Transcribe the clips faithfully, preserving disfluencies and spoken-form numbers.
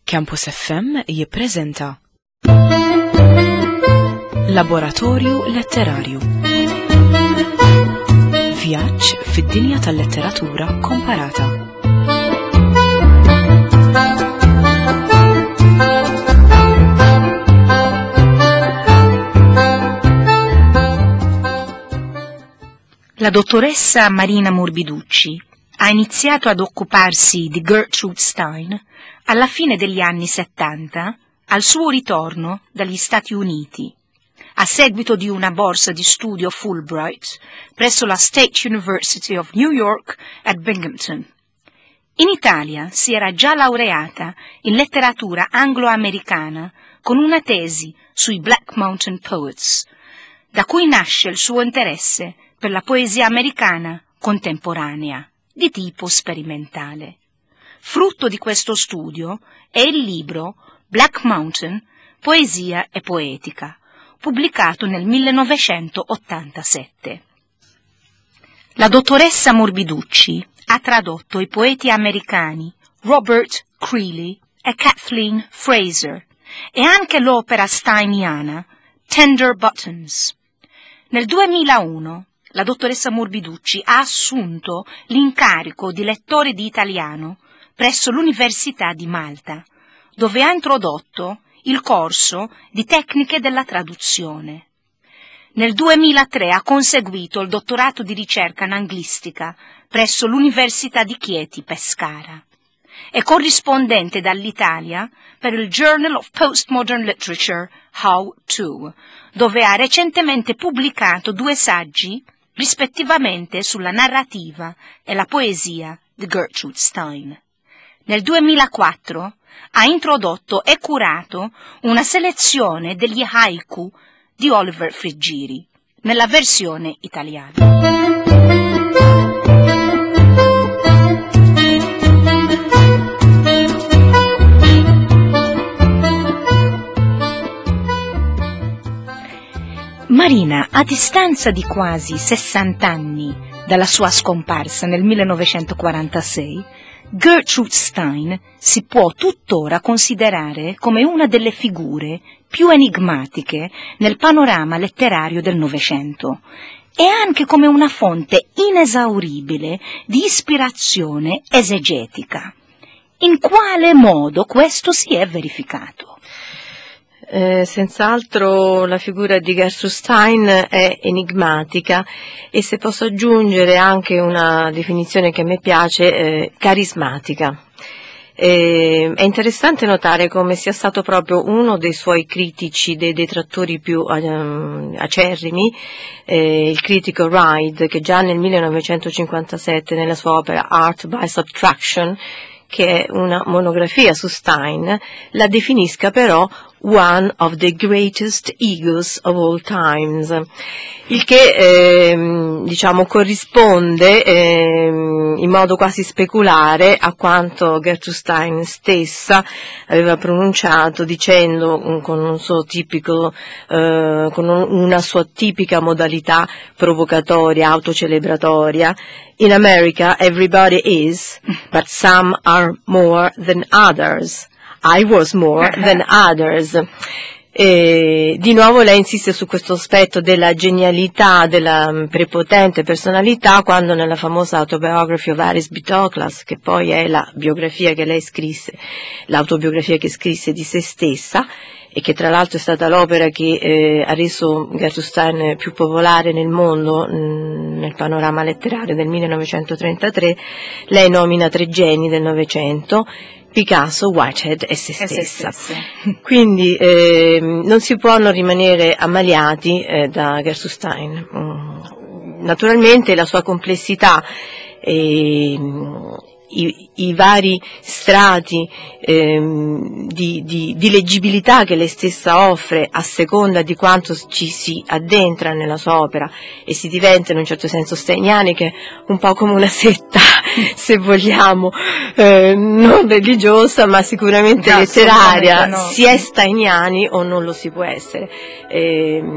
Campus F M jippreżenta Laboratorju Letterarju. Vjaġġ fid-dinja tal-letteratura komparata. La dottoressa Marina Morbiducci ha iniziato ad occuparsi di Gertrude Stein alla fine degli anni settanta, al suo ritorno dagli Stati Uniti, a seguito di una borsa di studio Fulbright presso la State University of New York at Binghamton. In Italia si era già laureata in letteratura anglo-americana con una tesi sui Black Mountain Poets, da cui nasce il suo interesse per la poesia americana contemporanea, di tipo sperimentale. Frutto di questo studio è il libro Black Mountain, Poesia e Poetica, pubblicato nel millenovecentottantasette. La dottoressa Morbiducci ha tradotto i poeti americani Robert Creeley e Kathleen Fraser e anche l'opera steiniana Tender Buttons. Nel duemilauno la dottoressa Morbiducci ha assunto l'incarico di lettore di italiano presso l'Università di Malta, dove ha introdotto il corso di tecniche della traduzione. Nel duemilatré ha conseguito il dottorato di ricerca in anglistica presso l'Università di Chieti, Pescara. È corrispondente dall'Italia per il Journal of Postmodern Literature How To, dove ha recentemente pubblicato due saggi rispettivamente sulla narrativa e la poesia di Gertrude Stein. Nel duemilaquattro ha introdotto e curato una selezione degli haiku di Oliver Friggiri, nella versione italiana. Marina, a distanza di quasi sessanta anni dalla sua scomparsa nel millenovecentoquarantasei, Gertrude Stein si può tuttora considerare come una delle figure più enigmatiche nel panorama letterario del Novecento e anche come una fonte inesauribile di ispirazione esegetica. In quale modo questo si è verificato? Eh, senz'altro la figura di Gertrude Stein è enigmatica e, se posso aggiungere anche una definizione che a me piace, eh, carismatica. Eh, è interessante notare come sia stato proprio uno dei suoi critici, dei detrattori più um, acerrimi, eh, il critico Reid, che già nel millenovecentocinquantasette nella sua opera Art by Subtraction, che è una monografia su Stein, la definisca però one of the greatest egos of all times, il che eh, diciamo corrisponde eh, in modo quasi speculare a quanto Gertrude Stein stessa aveva pronunciato, dicendo con un suo tipico eh, con una sua tipica modalità provocatoria, autocelebratoria: "In America everybody is, but some are more than others. I was more than others." E di nuovo lei insiste su questo aspetto della genialità, della prepotente personalità, quando nella famosa Autobiography of Alice B. Toklas, che poi è la biografia che lei scrisse, l'autobiografia che scrisse di se stessa, e che tra l'altro è stata l'opera che eh, ha reso Gertrude Stein più popolare nel mondo, mh, nel panorama letterario del millenovecentotrentatré, lei nomina tre geni del Novecento: Picasso, Whitehead e se stessa. Quindi eh, non si può non rimanere ammaliati eh, da Gertrude Stein. Mm. Naturalmente la sua complessità e I, i vari strati ehm, di, di, di leggibilità che lei stessa offre a seconda di quanto ci si addentra nella sua opera e si diventa in un certo senso steiniani, che è un po' come una setta, se vogliamo, eh, non religiosa ma sicuramente no, letteraria, no. Si è steiniani o non lo si può essere. Eh,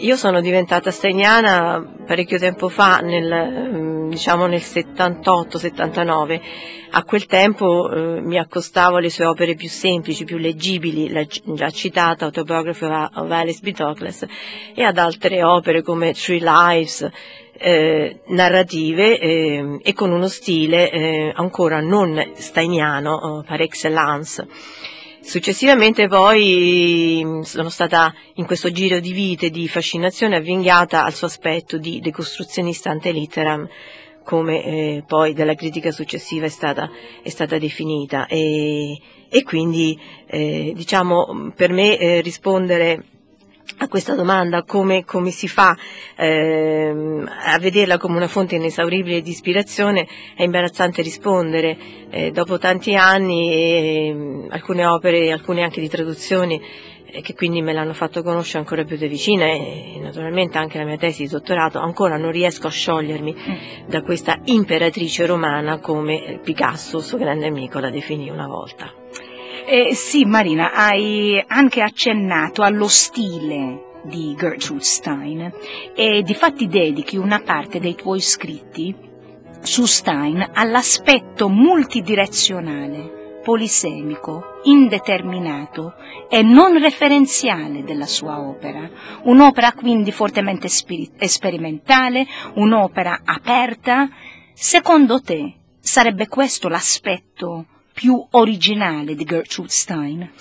Io sono diventata steiniana parecchio tempo fa, nel, diciamo nel settantotto settantanove. A quel tempo eh, mi accostavo alle sue opere più semplici, più leggibili, la già citata Autobiography of Alice B. Toklas, e ad altre opere come Three Lives, eh, narrative eh, e con uno stile eh, ancora non steiniano eh, par excellence. Successivamente poi sono stata in questo giro di vite di fascinazione avvinghiata al suo aspetto di decostruzionista ante litteram, come eh, poi dalla critica successiva è stata, è stata definita, e, e quindi eh, diciamo per me eh, rispondere a questa domanda, come, come si fa eh, a vederla come una fonte inesauribile di ispirazione, è imbarazzante rispondere. Eh, dopo tanti anni e alcune opere, alcune anche di traduzioni, eh, che quindi me l'hanno fatto conoscere ancora più da vicina, e, e naturalmente anche la mia tesi di dottorato, ancora non riesco a sciogliermi mm. da questa imperatrice romana, come Picasso, suo grande amico, la definì una volta. Eh, sì, Marina, hai anche accennato allo stile di Gertrude Stein e difatti dedichi una parte dei tuoi scritti su Stein all'aspetto multidirezionale, polisemico, indeterminato e non referenziale della sua opera. Un'opera quindi fortemente spiri- sperimentale, un'opera aperta. Secondo te sarebbe questo l'aspetto più originale di Gertrude Stein?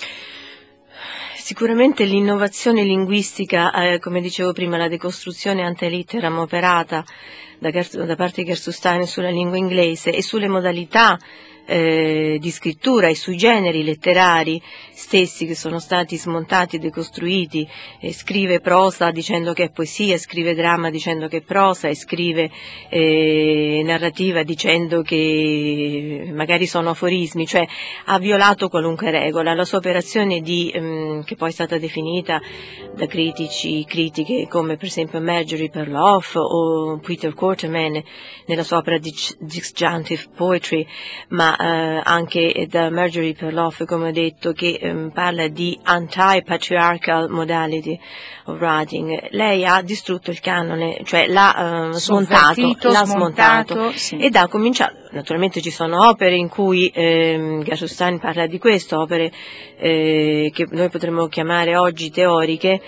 Sicuramente l'innovazione linguistica, eh, come dicevo prima, la decostruzione ante litteram operata da, da parte di Gertrude Stein sulla lingua inglese e sulle modalità eh, di scrittura e sui generi letterari stessi che sono stati smontati e decostruiti. Eh, scrive prosa dicendo che è poesia, scrive dramma dicendo che è prosa, e scrive eh, narrativa dicendo che magari sono aforismi, cioè ha violato qualunque regola. La sua operazione di, ehm, che poi è stata definita da critici, critiche come per esempio Marjorie Perloff o Peter Quarterman nella sua opera Disjunctive Poetry, ma eh, anche da Marjorie Perloff, come ho detto, che ehm, parla di anti-patriarchal modality of writing. Lei ha distrutto il canone, cioè l'ha eh, smontato, l'ha smontato, smontato sì. Ed ha cominciato. Naturalmente ci sono opere in cui ehm, Gertrude Stein parla di questo, opere eh, che noi potremmo chiamare oggi teoriche,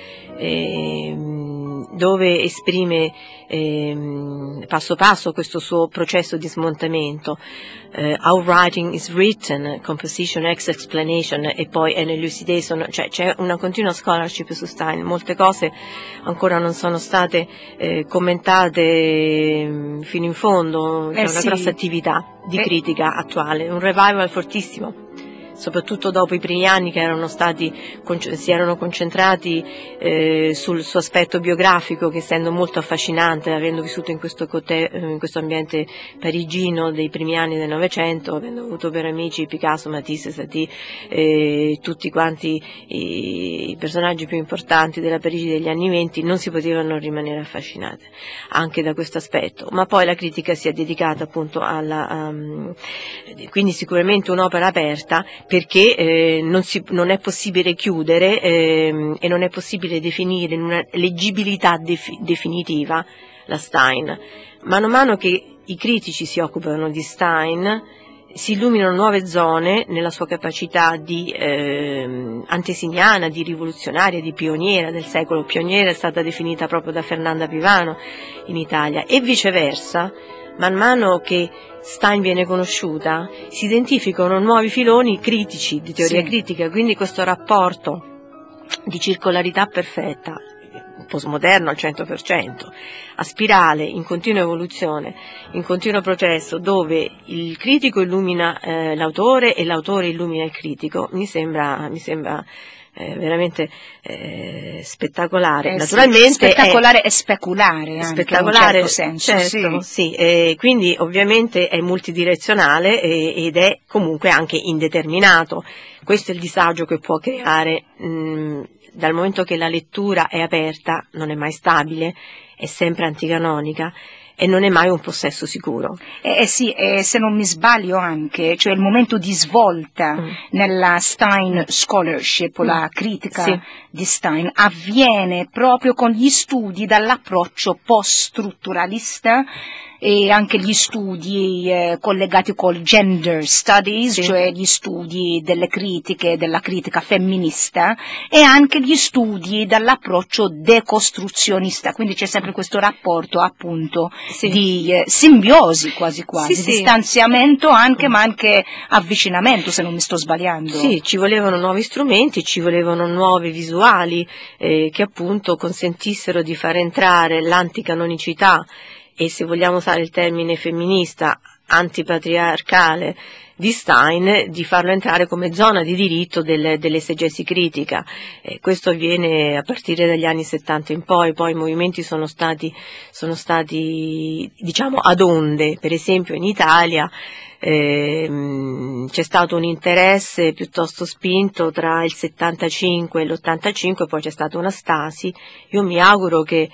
ehm, dove esprime ehm, passo passo questo suo processo di smontamento. Uh, how writing is written, composition, ex explanation e poi an elucidation, cioè c'è una continua scholarship su Stein, molte cose ancora non sono state eh, commentate eh, fino in fondo, c'è eh una sì. grossa attività di eh. critica attuale, un revival fortissimo, soprattutto dopo i primi anni che erano stati, si erano concentrati eh, sul suo aspetto biografico, che essendo molto affascinante, avendo vissuto in questo, cote, in questo ambiente parigino dei primi anni del Novecento, avendo avuto per amici Picasso, Matisse, Satie, eh, tutti quanti i, i personaggi più importanti della Parigi degli anni venti, non si potevano rimanere affascinate anche da questo aspetto. Ma poi la critica si è dedicata appunto alla, um, quindi sicuramente un'opera aperta, perché eh, non, si, non è possibile chiudere eh, e non è possibile definire in una leggibilità def- definitiva la Stein. Mano a mano che i critici si occupano di Stein, si illuminano nuove zone nella sua capacità di eh, antesignana, di rivoluzionaria, di pioniera del secolo. Pioniera è stata definita proprio da Fernanda Pivano in Italia, e viceversa. Man mano che Stein viene conosciuta, si identificano nuovi filoni critici, di teoria sì. critica, quindi questo rapporto di circolarità perfetta, postmoderno al cento per cento, a spirale, in continua evoluzione, in continuo processo, dove il critico illumina eh, l'autore e l'autore illumina il critico, mi sembra, mi sembra Eh, veramente eh, spettacolare. Eh, Naturalmente sì, spettacolare è, e speculare anche, spettacolare in un certo senso, certo, sì. sì, eh, quindi ovviamente è multidirezionale eh, ed è comunque anche indeterminato. Questo è il disagio che può creare mh, dal momento che la lettura è aperta, non è mai stabile, è sempre anticanonica. e non è mai un possesso sicuro. Eh, eh sì, eh, se non mi sbaglio anche, cioè il momento di svolta mm. nella Stein Scholarship, mm. la critica sì. di Stein, avviene proprio con gli studi dall'approccio post-strutturalista e anche gli studi eh, collegati col gender studies, sì. cioè gli studi delle critiche, della critica femminista, e anche gli studi dall'approccio decostruzionista, quindi c'è sempre questo rapporto appunto sì. di eh, simbiosi quasi quasi, sì, distanziamento sì. anche, ma anche avvicinamento, se non mi sto sbagliando. Sì, ci volevano nuovi strumenti, ci volevano nuovi visuali eh, che appunto consentissero di far entrare l'anticanonicità e, se vogliamo usare il termine femminista, antipatriarcale di Stein, di farlo entrare come zona di diritto del, dell'esegesi critica. Eh, questo avviene a partire dagli anni settanta in poi, poi i movimenti sono stati, sono stati diciamo ad onde. Per esempio in Italia eh, c'è stato un interesse piuttosto spinto tra il settantacinque e l'ottantacinque, poi c'è stata una stasi. Io mi auguro che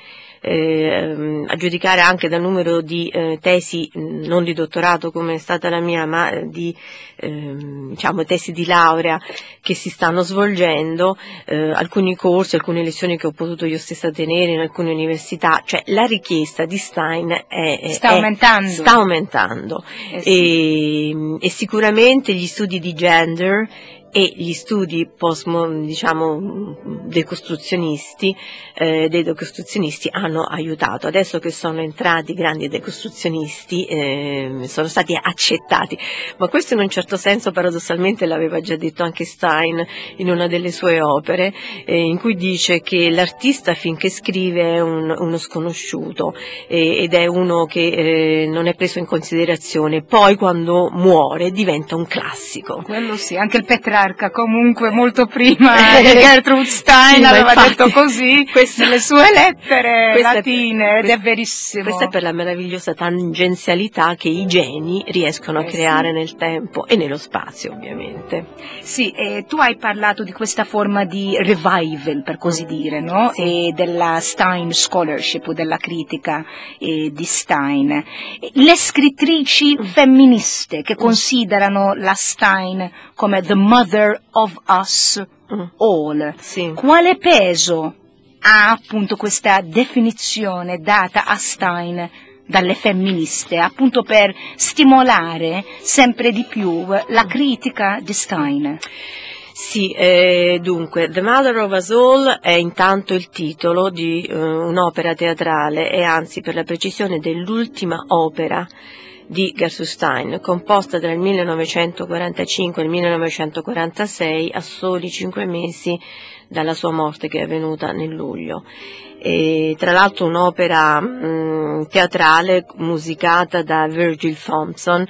Eh, a giudicare anche dal numero di eh, tesi, non di dottorato come è stata la mia, ma eh, di eh, diciamo tesi di laurea che si stanno svolgendo, eh, alcuni corsi, alcune lezioni che ho potuto io stessa tenere in alcune università, cioè la richiesta di Stein è, è, sta aumentando, è, sta aumentando. Eh sì. e, e sicuramente gli studi di gender e gli studi post, diciamo, decostruzionisti, eh, dei decostruzionisti hanno aiutato. Adesso che sono entrati grandi decostruzionisti, eh, sono stati accettati, ma questo in un certo senso paradossalmente l'aveva già detto anche Stein in una delle sue opere, eh, in cui dice che l'artista finché scrive è un, uno sconosciuto eh, ed è uno che eh, non è preso in considerazione, poi quando muore diventa un classico. Quello sì, anche il Petrarca comunque molto prima di Gertrude Stein sì, aveva infatti, detto così queste, nelle sue lettere latine, è, ed è verissimo. Questa è per la meravigliosa tangenzialità che i geni riescono eh, a creare sì. nel tempo e nello spazio, ovviamente. Sì, eh, tu hai parlato di questa forma di revival, per così dire, no? Sì. E della Stein Scholarship, o della critica eh, di Stein. Le scrittrici mm. femministe che mm. considerano la Stein come the mother of us all. Sì. Quale peso ha appunto questa definizione data a Stein dalle femministe, appunto per stimolare sempre di più la critica di Stein? Sì, eh, dunque, The Mother of Us All è intanto il titolo di uh, un'opera teatrale e anzi, per la precisione, dell'ultima opera di Gertrude Stein, composta tra il millenovecentoquarantacinque e il millenovecentoquarantasei, a soli cinque mesi dalla sua morte, che è avvenuta nel luglio. E, tra l'altro, un'opera mh, teatrale musicata da Virgil Thompson,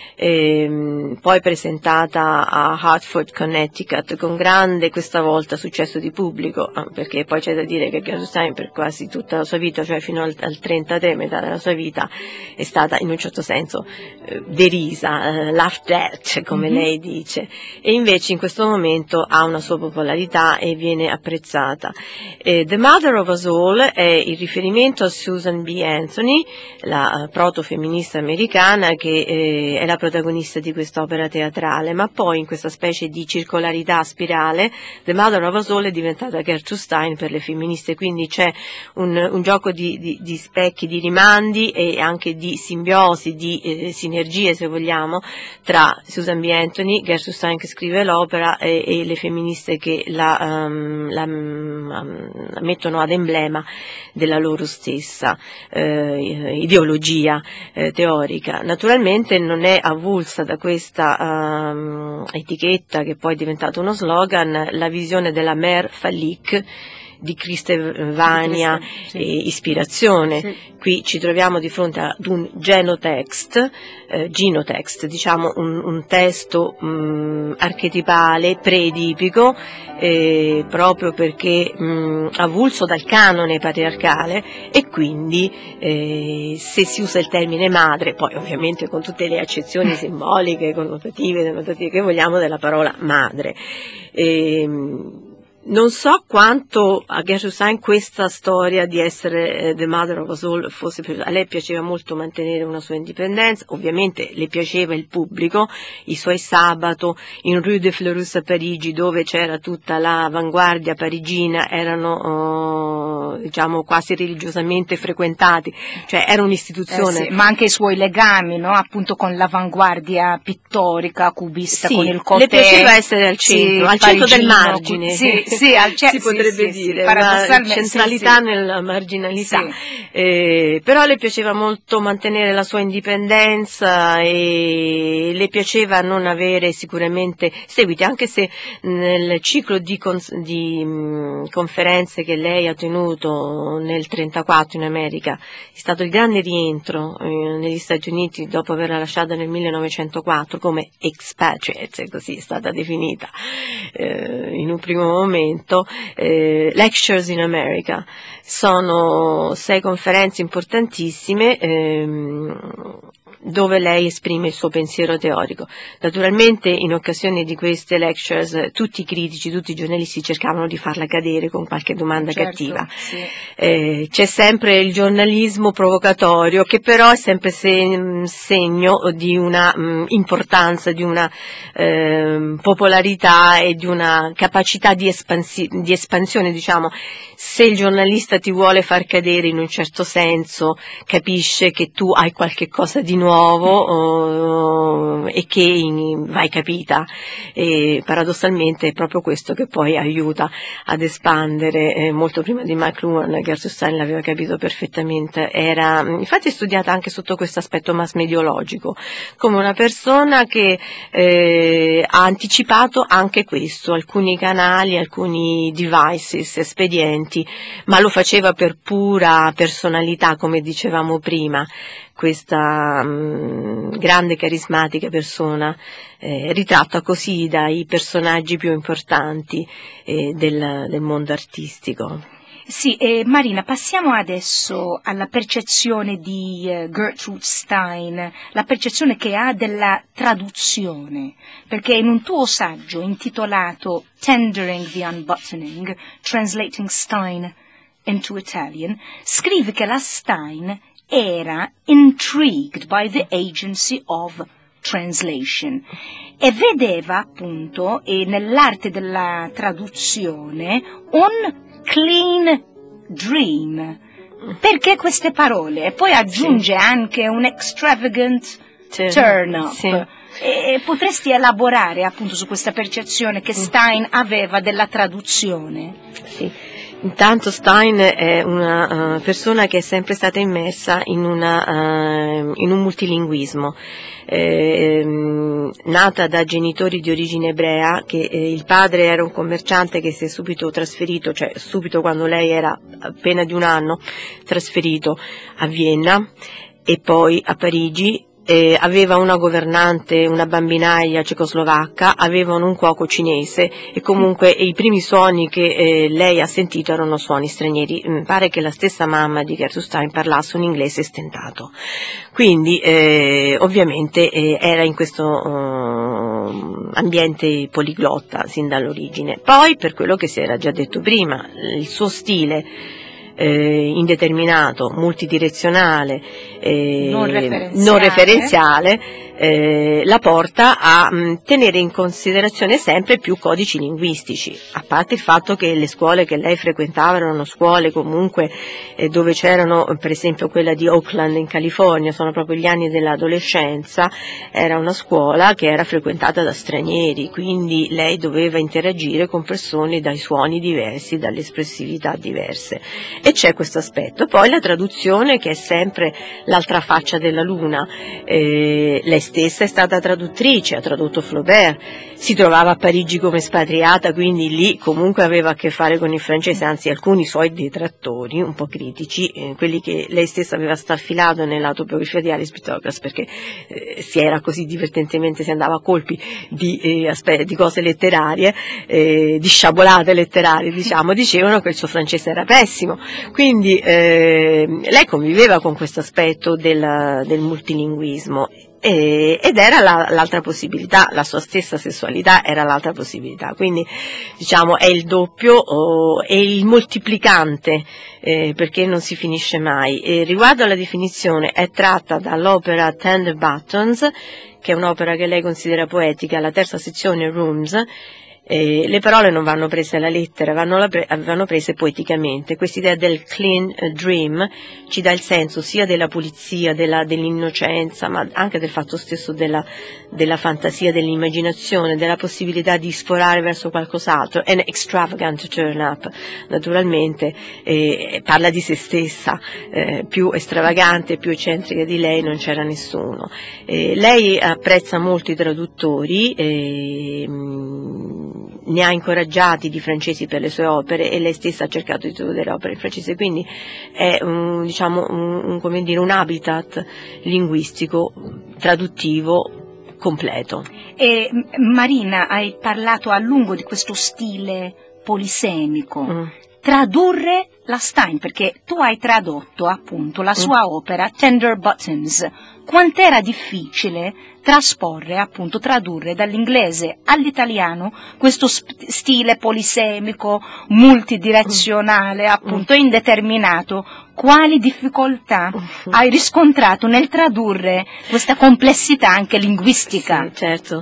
e, poi presentata a Hartford, Connecticut, con grande, questa volta, successo di pubblico, perché poi c'è da dire che Gertrude Stein per quasi tutta la sua vita, cioè fino al, al trentatré, metà della sua vita, è stata in un certo senso eh, derisa, eh, laughed at, come mm-hmm. lei dice, e invece in questo momento ha una sua popolarità e viene apprezzata. Eh, The Mother of Us All è il riferimento a Susan B. Anthony, la uh, proto-femminista americana, che eh, è la protagonista di quest'opera teatrale, ma poi in questa specie di circolarità spirale The Mother of Us All è diventata Gertrude Stein per le femministe, quindi c'è un, un gioco di, di, di specchi, di rimandi e anche di simbiosi, di eh, sinergie, se vogliamo, tra Susan B. Anthony, Gertrude Stein che scrive l'opera e, e le femministe che la, um, la um, mettono ad emblema della loro stessa eh, ideologia eh, teorica. Naturalmente non è avulsa da questa um, etichetta, che poi è diventata uno slogan, la visione della mère phallique di Kristeva Vania, sì. e ispirazione. Sì. Qui ci troviamo di fronte ad un genotext, eh, genotext, diciamo un, un testo mh, archetipale, preedipico, eh, proprio perché mh, avulso dal canone patriarcale, e quindi eh, se si usa il termine madre, poi ovviamente con tutte le accezioni simboliche, connotative, denotative che vogliamo della parola madre. Eh, Non so quanto a Gertrude Stein questa storia di essere uh, the mother of us all fosse piaciuta. A lei piaceva molto mantenere una sua indipendenza, ovviamente le piaceva il pubblico, i suoi sabato in Rue de Fleurus a Parigi, dove c'era tutta l'avanguardia parigina, erano uh, diciamo quasi religiosamente frequentati, cioè era un'istituzione. Eh sì, ma anche i suoi legami, no? Appunto con l'avanguardia pittorica, cubista, sì, con il côté. Le piaceva essere al centro, sì, al centro del parigino, margine. Sì, sì, al ce- si potrebbe sì, dire, sì, una centralità sì, sì. nella marginalità, Sì. eh, però le piaceva molto mantenere la sua indipendenza e le piaceva non avere sicuramente seguiti, anche se nel ciclo di, cons- di mh, conferenze che lei ha tenuto nel trentaquattro in America, è stato il grande rientro eh, negli Stati Uniti dopo averla lasciata nel millenovecentoquattro come expatriate, così è stata definita eh, in un primo momento. Eh, Lectures in America sono sei conferenze importantissime ehm, dove lei esprime il suo pensiero teorico. Naturalmente in occasione di queste lectures tutti i critici, tutti i giornalisti cercavano di farla cadere con qualche domanda certo, cattiva. Sì. Eh, c'è sempre il giornalismo provocatorio che però è sempre se- segno di una mh, importanza, di una eh, popolarità e di una capacità di, espansi- di espansione, diciamo. Se il giornalista ti vuole far cadere in un certo senso, capisce che tu hai qualche cosa di nuovo uh, e che in, vai capita, e paradossalmente è proprio questo che poi aiuta ad espandere. Eh, molto prima di McLuhan, Gertrude Stein l'aveva capito perfettamente, era infatti studiata anche sotto questo aspetto mass mediologico, come una persona che eh, ha anticipato anche questo, alcuni canali, alcuni devices, espedienti, ma lo faceva per pura personalità, come dicevamo prima. Questa mh, grande carismatica persona eh, ritratta così dai personaggi più importanti eh, del, del mondo artistico. Sì, eh, Marina, passiamo adesso alla percezione di eh, Gertrude Stein, la percezione che ha della traduzione, perché in un tuo saggio intitolato Tendering the Unbuttoning, Translating Stein into Italian, scrivi che la Stein era intrigued by the agency of translation e vedeva appunto eh, nell'arte della traduzione un clean dream. Perché queste parole? E poi aggiunge sì. anche un extravagant turn up. Sì. E potresti elaborare appunto su questa percezione che Stein aveva della traduzione? Sì. Intanto Stein è una uh, persona che è sempre stata immersa in, una, uh, in un multilinguismo. Eh, nata da genitori di origine ebrea, che eh, il padre era un commerciante che si è subito trasferito, cioè subito quando lei era appena di un anno, trasferito a Vienna e poi a Parigi. Eh, aveva una governante, una bambinaia cecoslovacca, avevano un cuoco cinese e comunque i primi suoni che eh, lei ha sentito erano suoni stranieri. Mi pare che la stessa mamma di Gertrude Stein parlasse un inglese stentato. Quindi eh, ovviamente eh, era in questo uh, ambiente poliglotta sin dall'origine. Poi, per quello che si era già detto prima, il suo stile Eh, indeterminato, multidirezionale, eh, non referenziale, non referenziale eh, la porta a mh, tenere in considerazione sempre più codici linguistici, a parte il fatto che le scuole che lei frequentava erano scuole comunque eh, dove c'erano, per esempio quella di Oakland in California, sono proprio gli anni dell'adolescenza, era una scuola che era frequentata da stranieri, quindi lei doveva interagire con persone dai suoni diversi, dalle espressività diverse. E c'è questo aspetto. Poi la traduzione, che è sempre l'altra faccia della luna. Eh, lei stessa è stata traduttrice, ha tradotto Flaubert, si trovava a Parigi come espatriata, quindi lì comunque aveva a che fare con il francese, anzi alcuni suoi detrattori, un po' critici, eh, quelli che lei stessa aveva staffilato nell'autobiografia di Alice Pythagoras, perché eh, si era così divertentemente, si andava a colpi di, eh, aspe- di cose letterarie, eh, di sciabolate letterarie, diciamo, dicevano che il suo francese era pessimo. Quindi eh, lei conviveva con questo aspetto del, del multilinguismo e, ed era la, l'altra possibilità, la sua stessa sessualità era l'altra possibilità, quindi diciamo è il doppio, oh, è il moltiplicante, eh, perché non si finisce mai. E riguardo alla definizione, è tratta dall'opera Tender Buttons, che è un'opera che lei considera poetica, la terza sezione Rooms. Eh, le parole non vanno prese alla lettera, vanno, la pre- vanno prese poeticamente. Quest'idea del clean dream ci dà il senso sia della pulizia, della, dell'innocenza, ma anche del fatto stesso della, della fantasia, dell'immaginazione, della possibilità di sforare verso qualcos'altro. An extravagant turn up, naturalmente, eh, parla di se stessa, eh, più estravagante, più eccentrica di lei non c'era nessuno. Eh, lei apprezza molto i traduttori, eh, ne ha incoraggiati di francesi per le sue opere e lei stessa ha cercato di tradurre opere in francese, quindi è un, diciamo, un, un, come dire, un habitat linguistico, traduttivo, completo. E Marina, hai parlato a lungo di questo stile polisemico. Mm. Tradurre la Stein, perché tu hai tradotto appunto la sua mm. opera Tender Buttons. Quant'era difficile trasporre, appunto, tradurre dall'inglese all'italiano questo sp- stile polisemico, multidirezionale, appunto, indeterminato. Quali difficoltà hai riscontrato nel tradurre questa complessità anche linguistica? Sì, certo,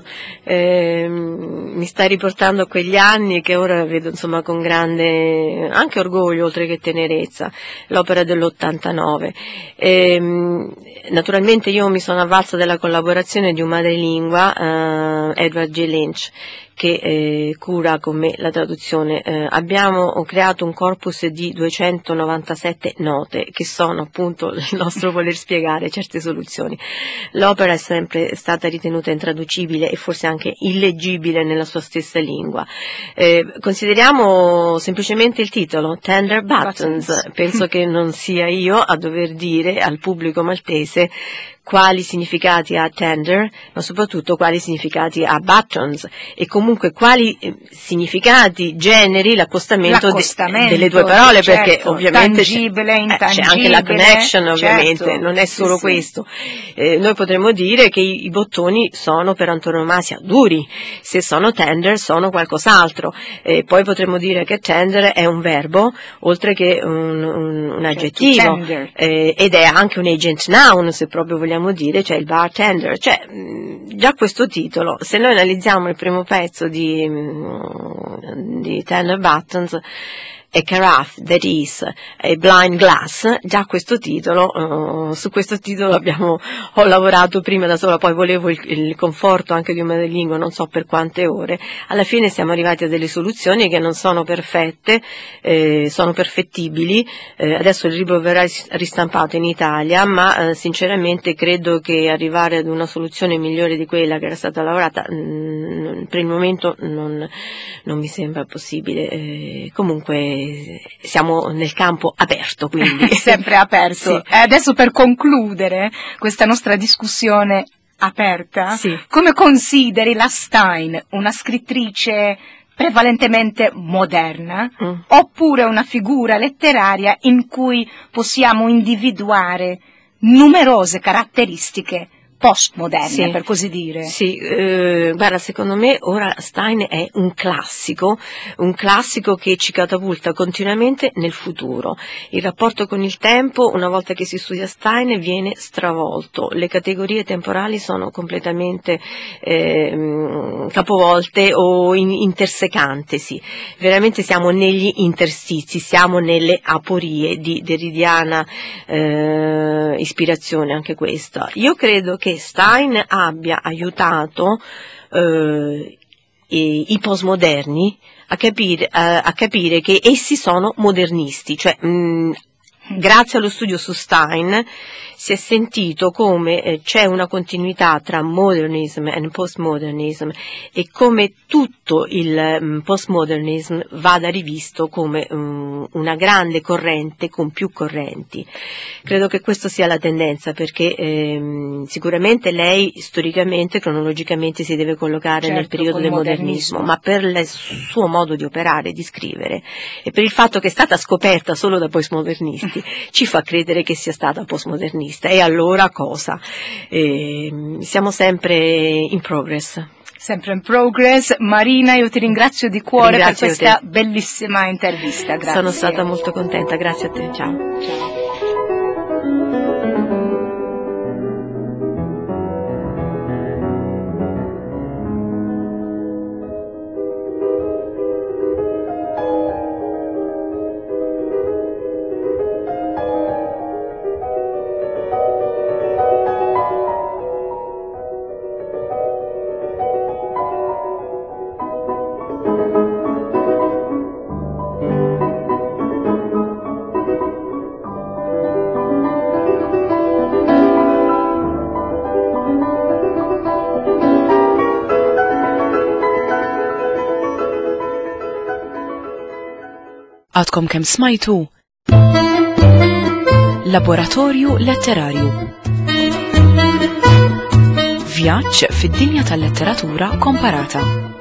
eh, mi stai riportando a quegli anni che ora vedo, insomma, con grande anche orgoglio, oltre che tenerezza, l'opera dell'ottantanove. Eh, naturalmente io mi sono avvalsa della collaborazione di un madrelingua, eh, Edward J. Lynch, che eh, cura con me la traduzione. Eh, abbiamo creato un corpus di duecentonovantasette note, che sono appunto il nostro voler spiegare certe soluzioni. L'opera è sempre stata ritenuta intraducibile e forse anche illeggibile nella sua stessa lingua. Eh, consideriamo semplicemente il titolo, Tender Buttons. Penso che non sia io a dover dire al pubblico maltese quali significati ha tender, ma soprattutto quali significati ha buttons, e comunque quali eh, significati generi l'accostamento, l'accostamento de, delle due parole, certo, perché ovviamente tangibile, c'è, intangibile, eh, c'è anche la connection, ovviamente, certo, non è solo sì, questo. Eh, noi potremmo dire che i, i bottoni sono per antonomasia duri, se sono tender sono qualcos'altro, eh, poi potremmo dire che tender è un verbo, oltre che un, un, un aggettivo, certo, eh, ed è anche un agent noun, se proprio vogliamo dire, cioè il bartender, cioè già questo titolo, se noi analizziamo il primo pezzo di, di Tender Buttons, A Carafe That Is a Blind Glass, già questo titolo, uh, su questo titolo abbiamo, ho lavorato prima da sola, poi volevo il, il conforto anche di un madrelingua, non so per quante ore, alla fine siamo arrivati a delle soluzioni che non sono perfette, eh, sono perfettibili, eh, adesso il libro verrà ristampato in Italia, ma eh, sinceramente credo che arrivare ad una soluzione migliore di quella che era stata lavorata mh, per il momento non, non mi sembra possibile, eh, comunque siamo nel campo aperto, quindi sempre aperto. Sì. E adesso, per concludere questa nostra discussione aperta, sì. come consideri la Stein una scrittrice prevalentemente moderna, mm. oppure una figura letteraria in cui possiamo individuare numerose caratteristiche postmoderne, sì, per così dire? Sì, eh, guarda, secondo me ora Stein è un classico, un classico che ci catapulta continuamente nel futuro. Il rapporto con il tempo, una volta che si studia Stein, viene stravolto. Le categorie temporali sono completamente eh, capovolte o in, intersecante, sì. Veramente siamo negli interstizi, siamo nelle aporie di derridiana eh, ispirazione, anche questa. Io credo che che Stein abbia aiutato eh, i, i postmoderni a capire, a, a capire che essi sono modernisti, cioè mh, grazie allo studio su Stein si è sentito come eh, c'è una continuità tra modernism e postmodernism e come tutto il um, postmodernism vada rivisto come um, una grande corrente con più correnti. Credo che questa sia la tendenza, perché ehm, sicuramente lei storicamente, cronologicamente si deve collocare certo, nel periodo del modernismo, modernismo, ma per il suo modo di operare, di scrivere, e per il fatto che è stata scoperta solo da postmodernisti ci fa credere che sia stata postmodernista. intervista. E allora cosa? Eh, siamo sempre in progress. Sempre in progress. Marina, io ti ringrazio di cuore Ringrazio per questa te. bellissima intervista. Grazie. Sono stata molto contenta, grazie a te, ciao. Ciao. Għadkom kemm smajtu Laboratorju Letterarju. Vjaġġ fid-dinja tal-letteratura komparata.